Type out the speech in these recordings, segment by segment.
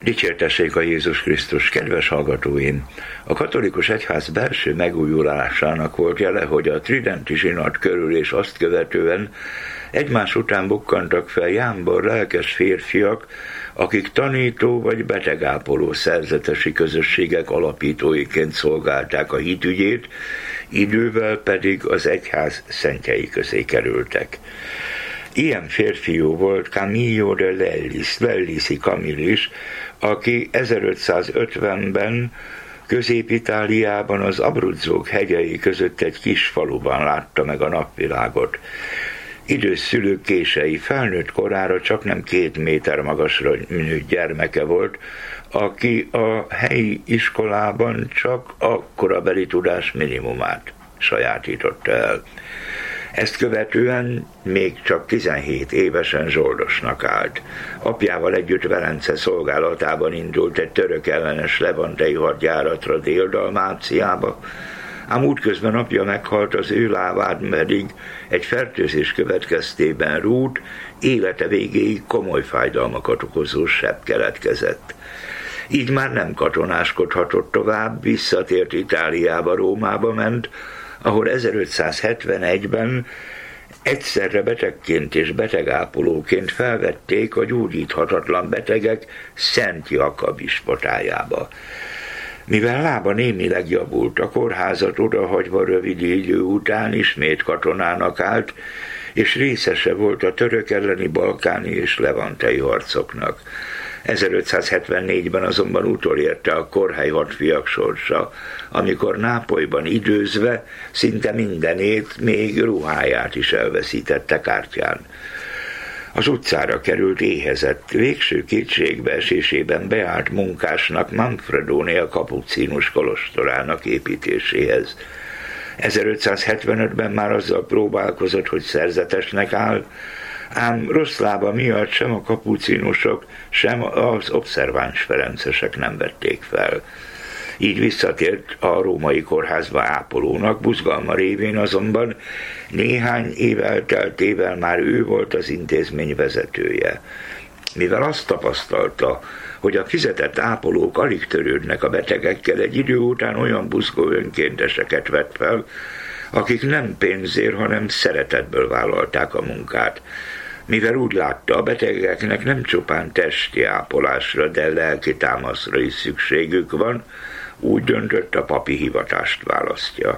Dicsértessék a Jézus Krisztus, kedves hallgatóim! A katolikus egyház belső megújulásának volt jele, hogy a tridenti zsinat körül és azt követően egymás után bukkantak fel jámbor lelkes férfiak, akik tanító vagy betegápoló szerzetesi közösségek alapítóiként szolgálták a hitügyét, idővel pedig az egyház szentjei közé kerültek. Ilyen férfiú volt Camillo de Lellisi Camillus, aki 1550-ben Közép-Itáliában az Abruzzók hegyei között egy kis faluban látta meg a napvilágot. Idős szülők kései, felnőtt korára csaknem 2 méter magasra nőtt gyermeke volt, aki a helyi iskolában csak a korabeli tudás minimumát sajátította el. Ezt követően még csak 17 évesen zsoldosnak állt. Apjával együtt Velence szolgálatában indult egy török ellenes levantei hadjáratra Dél-Dalmáciába, ám útközben apja meghalt, az ő lábán pedig egy fertőzés következtében rút, élete végéig komoly fájdalmakat okozó sebb keletkezett. Így már nem katonáskodhatott tovább, visszatért Itáliába, Rómába ment, ahol 1571-ben egyszerre betegként és betegápolóként felvették a gyógyíthatatlan betegek Szent Jakab ispotájába. Mivel lába némileg javult, a kórházat odahagyva rövid idő után ismét katonának állt, és részese volt a török elleni balkáni és levantei harcoknak. 1574-ben azonban utolérte a korhely hadfiak sorsa, amikor Nápolyban időzve szinte mindenét, még ruháját is elveszítette kártyán. Az utcára került éhezett, végső kétségbeesésében beállt munkásnak Manfredónia kapucinus kolostorának építéséhez. 1575-ben már azzal próbálkozott, hogy szerzetesnek áll, ám rossz lába miatt sem a kapucinusok, sem az obszerváns ferencesek nem vették fel. Így visszatért a római kórházba ápolónak, buzgalma révén azonban néhány év elteltével már ő volt az intézmény vezetője. Mivel azt tapasztalta, hogy a fizetett ápolók alig törődnek a betegekkel, egy idő után olyan buzgó önkénteseket vett fel, akik nem pénzért, hanem szeretetből vállalták a munkát. Mivel úgy látta, a betegeknek nem csupán testi ápolásra, de lelki támaszra is szükségük van, úgy döntött, a papi hivatást választja.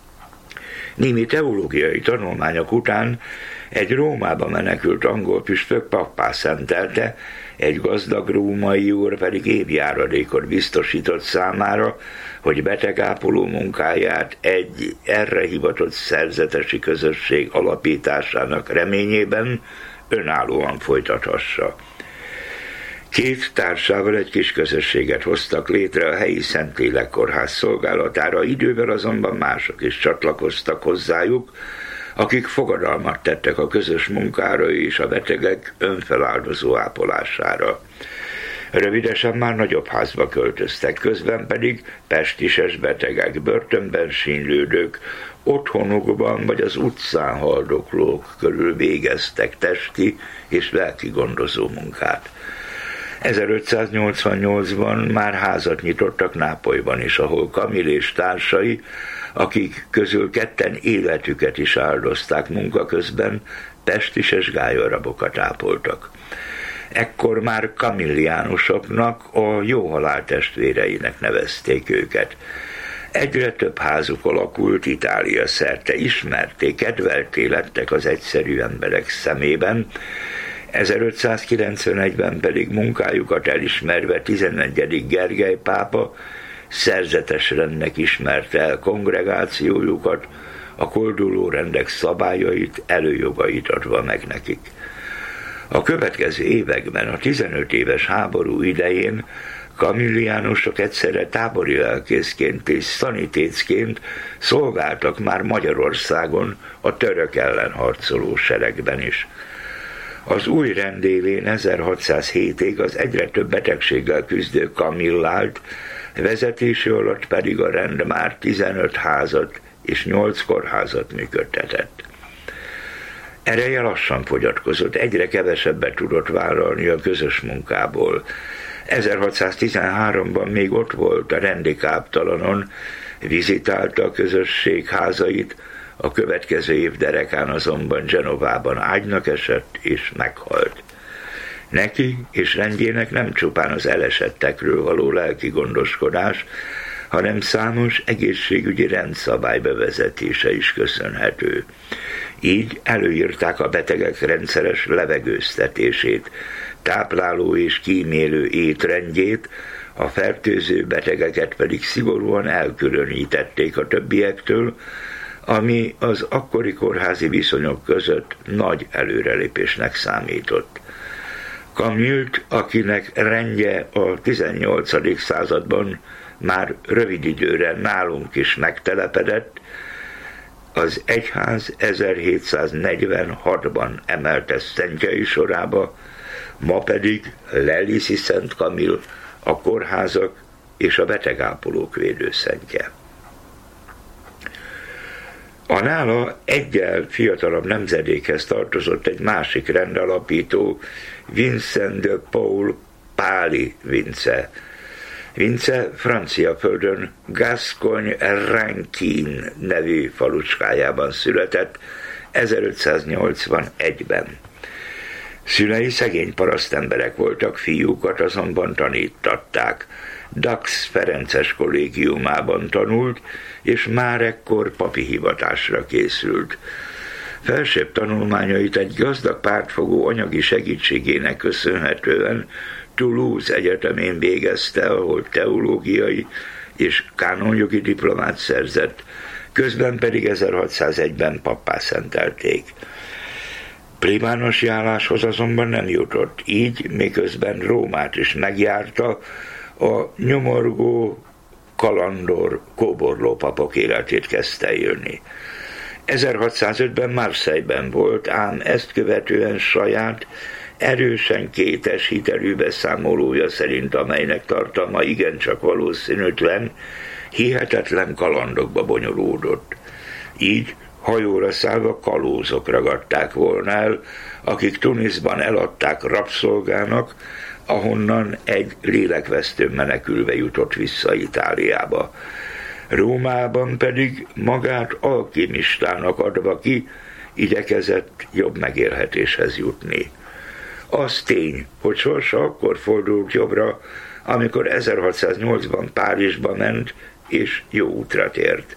Némi teológiai tanulmányok után egy Rómába menekült angol püspök pappá szentelte, egy gazdag római úr pedig évjáradékot biztosított számára, hogy betegápoló munkáját egy erre hivatott szerzetesi közösség alapításának reményében önállóan folytathassa. 2 társával egy kis közösséget hoztak létre a helyi Szentlélek kórház szolgálatára, idővel azonban mások is csatlakoztak hozzájuk, akik fogadalmat tettek a közös munkára és a betegek önfeláldozó ápolására. Rövidesen már nagyobb házba költöztek, közben pedig pestises betegek, börtönben sínlődők, otthonukban vagy az utcán haldoklók körül végeztek testi és lelki gondozó munkát. 1588-ban már házat nyitottak Nápolyban is, ahol Camille és társai, akik közül 2 életüket is áldozták munka közben, pestises gályarabokat ápoltak. Ekkor már kamilliánusoknak, a jó halál testvéreinek nevezték őket. Egyre több házuk alakult Itália szerte, ismerték, kedvelté lettek az egyszerű emberek szemében, 1591-ben pedig munkájukat elismerve 11. Gergely pápa szerzetes rendnek ismerte el kongregációjukat, a kolduló rendek szabályait, előjogait adva meg nekik. A következő években, a 15 éves háború idején kamilliánusok egyszerre tábori lelkészként és szanitécként szolgáltak már Magyarországon a török ellen harcoló seregben is. Az új rend élén 1607-ig az egyre több betegséggel küzdő Camillált, vezetése alatt pedig a rend már 15 házat és 8 kórházat működtetett. Ereje lassan fogyatkozott, egyre kevesebbet tudott vállalni a közös munkából. 1613-ban még ott volt a rendi káptalanon, vizitálta a közösség házait, a következő év derekán azonban Genovában ágynak esett és meghalt. Neki és rendjének nem csupán az elesettekről való lelki gondoskodás, hanem számos egészségügyi rendszabály bevezetése is köszönhető. Így előírták a betegek rendszeres levegőztetését, tápláló és kímélő étrendjét, a fertőző betegeket pedig szigorúan elkülönítették a többiektől, ami az akkori kórházi viszonyok között nagy előrelépésnek számított. Camille-t, akinek rendje a 18. században már rövid időre nálunk is megtelepedett, az egyház 1746-ban emelte szentjei sorába, ma pedig Lelisi Szent Camille a kórházak és a betegápolók védőszentje. A nála egyel fiatalabb nemzedékhez tartozott egy másik rendalapító, Vincent de Paul Páli Vince. Vince francia földön Gascogne-Rankine nevű falucskájában született 1581-ben. Szülei szegény parasztemberek voltak, fiúkat azonban tanítatták. Dax ferences kollégiumában tanult, és már ekkor papi hivatásra készült. Felsőbb tanulmányait egy gazdag pártfogó anyagi segítségének köszönhetően Toulouse Egyetemén végezte, ahol teológiai és kánonjogi diplomát szerzett, közben pedig 1601-ben pappá szentelték. Plébánosi álláshoz azonban nem jutott, így miközben Rómát is megjárta, a nyomorgó, kalandor, kóborló papok életét kezdte élni. 1605-ben Marseille-ben volt, ám ezt követően saját, erősen kétes hitelű beszámolója szerint, amelynek tartalma igencsak valószínűtlen, hihetetlen kalandokba bonyolódott. Így hajóra szállva kalózok ragadták volna el, akik Tunisban eladták rabszolgának, ahonnan egy lélekvesztőn menekülve jutott vissza Itáliába. Rómában pedig magát alkimistának adva ki, igyekezett jobb megélhetéshez jutni. Az tény, hogy sorsa akkor fordult jobbra, amikor 1608-ban Párizsba ment, és jó útra tért.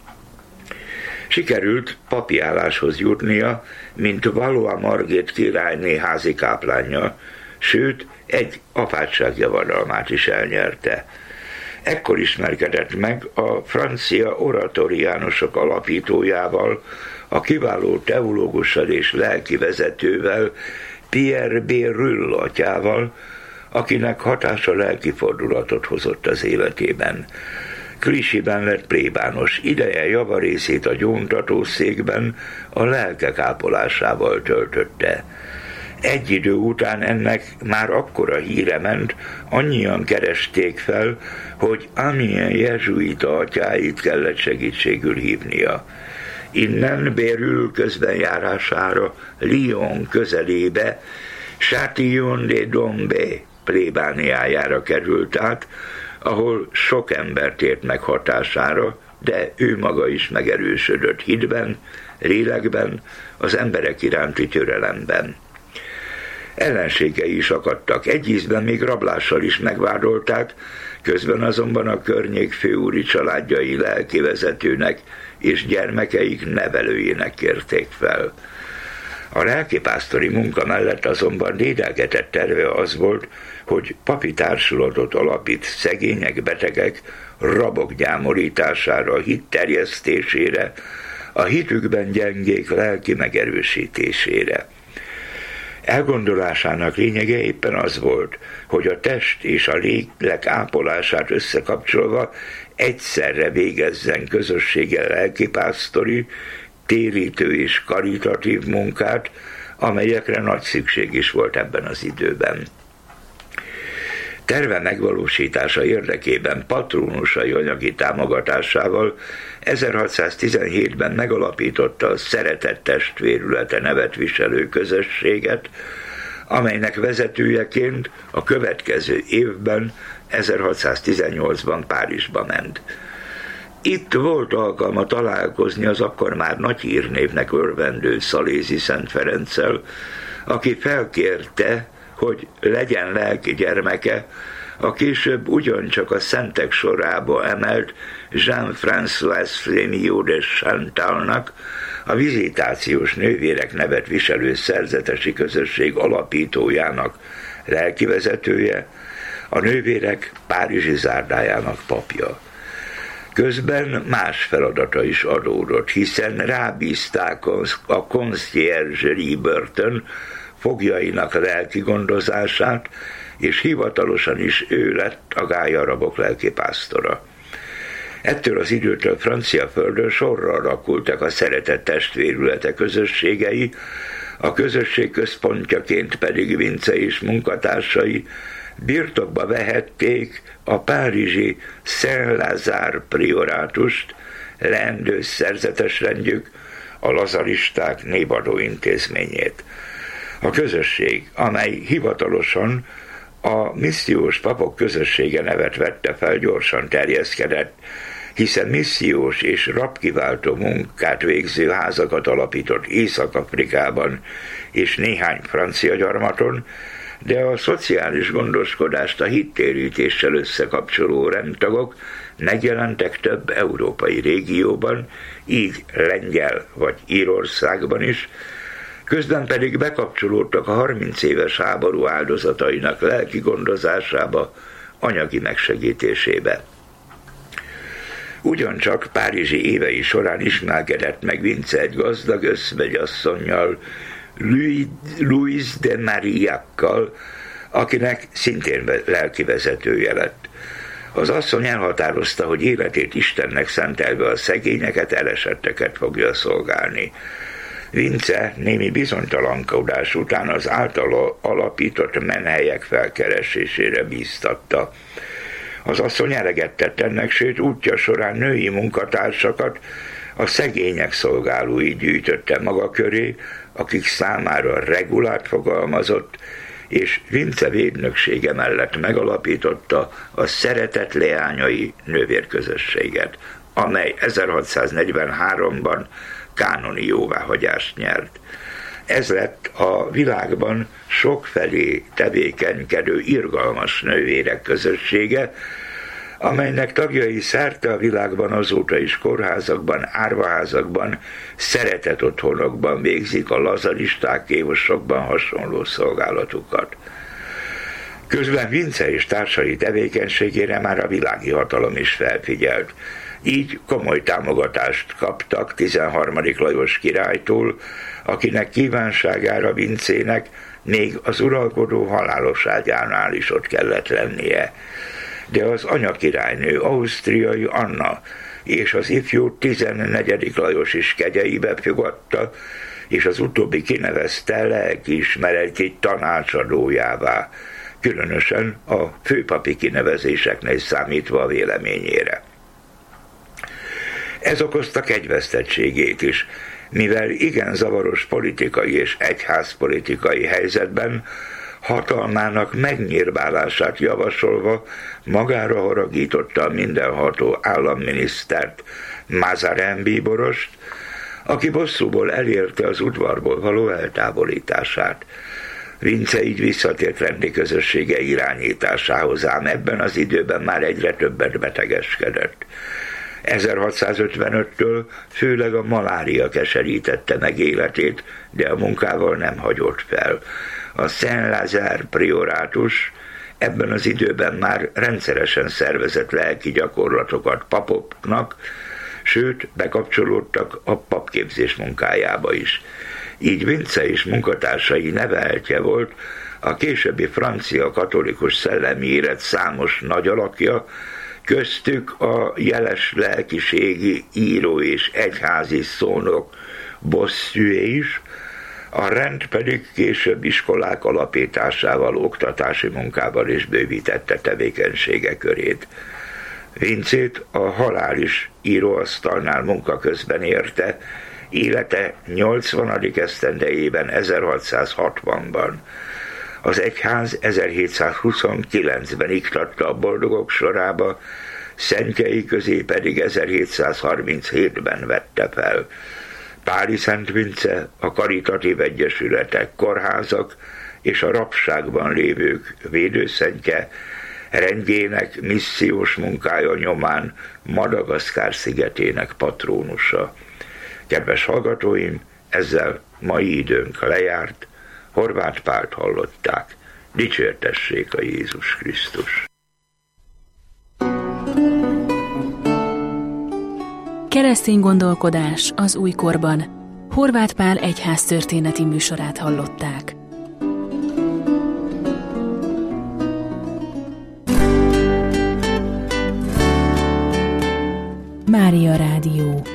Sikerült papi álláshoz jutnia, mint Valois Margit királyné házi káplánja, sőt, egy apátságjavadalmát is elnyerte. Ekkor ismerkedett meg a francia oratoriánusok alapítójával, a kiváló teológussal és lelkivezetővel, Pierre Bérulle atyával, akinek hatása lelkifordulatot hozott az életében. Clichyben lett plébános, ideje javarészét a gyóntatószékben a lelkek ápolásával töltötte. Egy idő után ennek már akkora híre ment, annyian keresték fel, hogy amilyen jezsuita atyáit kellett segítségül hívnia. Innen Bérulle közbenjárására Lyon közelébe, Châtillon-les-Dombes plébániájára került át, ahol sok embert ért meg hatására, de ő maga is megerősödött hitben, lélekben, az emberek iránti türelemben. Ellenségei is akadtak, egy ízben még rablással is megvádolták, közben azonban a környék főúri családjai lelkivezetőnek és gyermekeik nevelőjének kérték fel. A lelkipásztori munka mellett azonban dédelgetett terve az volt, hogy papi társulatot alapít szegények, betegek, rabok gyámorítására, hit terjesztésére, a hitükben gyengék lelki megerősítésére. Elgondolásának lényege éppen az volt, hogy a test és a lélek ápolását összekapcsolva egyszerre végezzen közösséggel lelkipásztori, térítő és karitatív munkát, amelyekre nagy szükség is volt ebben az időben. Terve megvalósítása érdekében patrónusai anyagi támogatásával 1617-ben megalapította a Szeretett Testvérülete nevet viselő közösséget, amelynek vezetőjeként a következő évben, 1618-ban Párizsba ment. Itt volt alkalma találkozni az akkor már nagy hírnévnek örvendő Szalézy Szent Ferenccel, aki felkérte, hogy legyen lelki gyermeke a később ugyancsak a szentek sorába emelt Jean-François Frémillot de Chantalnak, a Vizitációs Nővérek nevet viselő szerzetesi közösség alapítójának lelkivezetője, a nővérek párizsi zárdájának papja. Közben más feladata is adódott, hiszen rábízták a conciergerie börtön foglyainak lelki gondozását, és hivatalosan is ő lett a gályarabok lelkipásztora. Ettől az időtől francia földön sorra alakultak a szeretett testvérülete közösségei, a közösség központjaként pedig Vince és munkatársai birtokba vehették a párizsi Saint-Lazare priorátust, leendő szerzetes rendjük, a lazaristák névadó intézményét. A közösség, amely hivatalosan a missziós papok közössége nevet vette fel, gyorsan terjeszkedett, hiszen missziós és rabkiváltó munkát végző házakat alapított Észak-Afrikában és néhány francia gyarmaton, de a szociális gondoskodást a hittérítéssel összekapcsoló rendtagok megjelentek több európai régióban, így Lengyel vagy Írországban is, közben pedig bekapcsolódtak a 30 éves háború áldozatainak lelki gondozásába, anyagi megsegítésébe. Ugyancsak párizsi évei során ismerkedett meg Vince egy gazdag özvegyasszonnyal, Louise de Marillakkal, akinek szintén lelkivezetője lett. Az asszony elhatározta, hogy életét Istennek szentelve a szegényeket, elesetteket fogja szolgálni. Vince némi bizonytalankodás után az általa alapított menhelyek felkeresésére bíztatta. Az asszony eleget tett ennek, sőt útja során női munkatársakat, a szegények szolgálói gyűjtötte maga köré, akik számára regulát fogalmazott, és Vince védnöksége mellett megalapította a Szeretet Leányai nővérközösséget, amely 1643-ban kánoni jóváhagyást nyert. Ez lett a világban sokfelé tevékenykedő irgalmas nővérek közössége, amelynek tagjai szerte a világban azóta is kórházakban, árvaházakban, szeretetotthonokban végzik a lazaristák évosokban hasonló szolgálatukat. Közben Vince és társai tevékenységére már a világi hatalom is felfigyelt. Így komoly támogatást kaptak 13. Lajos királytól, akinek kívánságára Vincének még az uralkodó halálos ágyánál is ott kellett lennie. De az anyakirálynő, ausztriai Anna és az ifjú 14. Lajos is kegyeibe fogadta, és az utóbbi kinevezte lelkiismereti tanácsadójává, különösen a főpapi kinevezéseknél számítva a véleményére. Ez okozta kegyvesztettségét is, mivel igen zavaros politikai és egyházpolitikai helyzetben hatalmának megnyírbálását javasolva magára haragította a mindenható államminisztert, Mazarin bíborost, aki bosszúból elérte az udvarból való eltávolítását. Vince így visszatért rendi közössége irányításához, ám ebben az időben már egyre többet betegeskedett. 1655-től főleg a malária keserítette meg életét, de a munkával nem hagyott fel. A Saint-Lazare priorátus ebben az időben már rendszeresen szervezett lelki gyakorlatokat papoknak, sőt, bekapcsolódtak a papképzés munkájába is. Így Vince és munkatársai neveltje volt a későbbi francia katolikus szellemi élet számos nagy alakja, köztük a jeles lelkiségi író és egyházi szónok Bossuet is, a rend pedig később iskolák alapításával, oktatási munkával is bővítette tevékenysége körét. Vincét a halál is íróasztalnál munka közben érte, élete 80. esztendejében, 1660-ban. Az egyház 1729-ben iktatta a boldogok sorába, szentjei közé pedig 1737-ben vette fel. Páli Szent Vince a karitatív egyesületek, kórházak és a rabságban lévők védőszentje, rendjének missziós munkája nyomán Madagaszkár szigetének patrónusa. Kedves hallgatóim, ezzel mai időnk lejárt, Horváth Pált hallották. Dicsértessék a Jézus Krisztus! Keresztény gondolkodás az újkorban. Horváth Pál egyháztörténeti műsorát hallották. Mária Rádió.